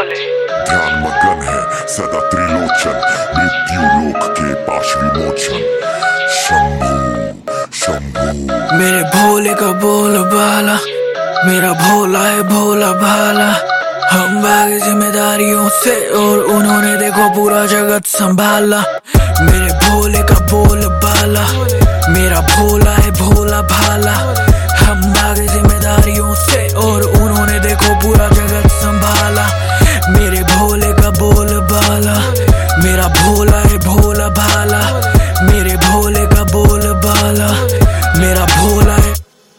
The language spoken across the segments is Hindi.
भोले। ध्यान मगन है सदा त्रिलोचन, मृत्यु लोक के पाश विमोचन। शंभू शंभू मेरे भोले का बोल बाला, मेरा भोला है भोला भाला। हम भागे जिम्मेदारियों से और उन्होंने देखो पूरा जगत संभाला। मेरे भोले का बोल बाला, मेरा भोला है भोला भाला। हम भागे जिम्मेदारियों से और उन्होंने देखो पूरा जगत संभाला। मेरे भोले का बोल बाला, मेरा भोला है भोला भाला। मेरे भोले का बोल बाला, मेरा भोला है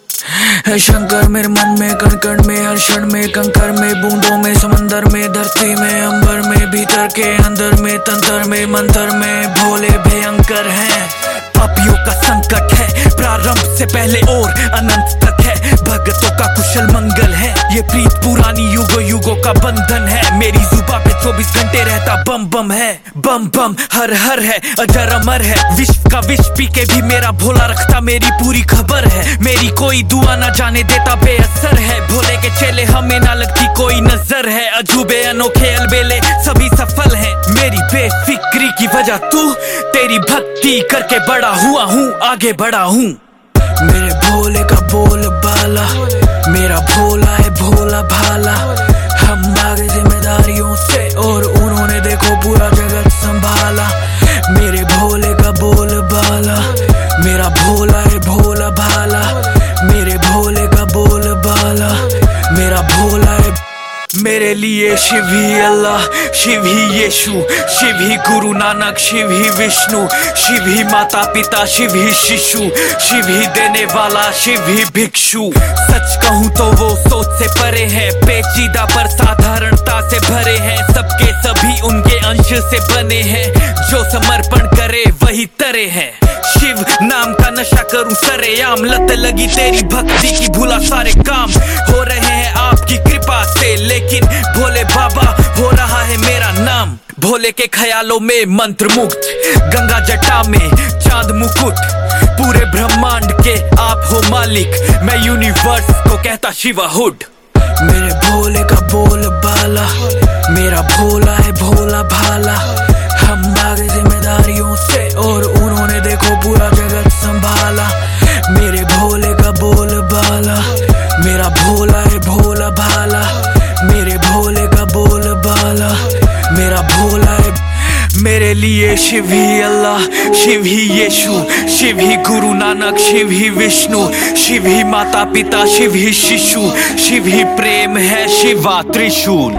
शंकर। मेरे मन में कण कण में, हर क्षण में, कंकर में, बूंदों में, समंदर में, धरती में, अंबर में, भीतर के अंदर में, तंत्र में, मंत्र में, भोले भयंकर हैं। पापियों का संकट है प्रारंभ से पहले और अनंत तक है। भगतों का कुशल मंगल है, ये प्रीत पुरानी युगों युगों का बंधन है। मेरी जुबा पे 24 घंटे रहता बम बम है। बम बम हर हर है, अजर अमर है। विश्व का विष पी के भी मेरा भोला रखता मेरी पूरी खबर है। मेरी कोई दुआ ना जाने देता बेअसर है। भोले के चेले हमें ना लगती कोई नजर है। अजूबे अनोखे अलबेले सभी सफल हैं। मेरी बेफिक्री की वजह तू, तेरी भक्ति करके बड़ा हुआ हूँ, आगे बढ़ा हूँ। मेरे भोले का बोल बाला, मेरा भोला है भोला भाला। हम भागे जिम्मेदारियों से और उन्होंने देखो पूरा जगत संभाला। मेरे भोले का बोल बाला, मेरा भोला है भोला भाला। मेरे भोले का बोल बाला, मेरा भोला है। मेरे लिए शिव ही अल्लाह, शिव ही यीशु, शिव ही गुरु नानक, शिव ही विष्णु, शिव ही माता पिता, शिव ही शिशु, शिव ही देने वाला, शिव ही भिक्षु। सच कहूँ तो वो सोच से परे हैं, पेचीदा पर साधारणता से भरे हैं। सबके सभी उनके अंश से बने हैं, जो समर्पण करे वही तरे हैं। शिव नाम का नशा करूं सरेआम, लत लगी तेरी भक्ति की भूला सारे काम हो रहे हैं आपकी कृपा से। लेकिन भोले बाबा हो रहा है मेरा नाम। भोले के ख्यालों में मंत्र मुक्त, गंगा जटा में चांद मुकुट। पूरे ब्रह्मांड के आप हो मालिक, मैं यूनिवर्स को कहता शिवाहुड। मेरे भोले का बोल बाला, मेरा भोला है भोला भाला। हम भागे जिम्मेदारियों से और उन्होंने देखो पूरा जगत संभाला। मेरे भोले का बोल बाला, मेरा भोला है भोला भाला। मेरे भोले का बोल बाला, मेरा भोला है। मेरे लिए शिव ही अल्लाह, शिव ही यीशु, शिव ही गुरु नानक, शिव ही विष्णु, शिव ही माता पिता, शिव ही शिशु, शिव ही प्रेम है, शिवा त्रिशूल।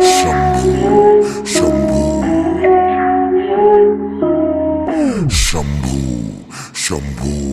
शंभू शंभू शंभू शंभू।